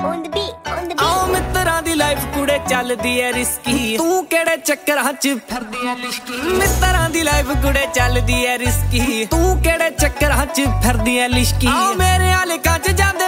on the beat, on the beat. आओ मित्तरां दी life कुड़े चलदी ऐ रिस्की तू केड़े चक्करां च फिरदी ऐ लिशकी मित्तरां दी लाइफ कुड़े चलदी ऐ रिस्की तू केड़े चक्करां च फिरदी ऐ लिशकी आओ मेरे आले कांच जांदे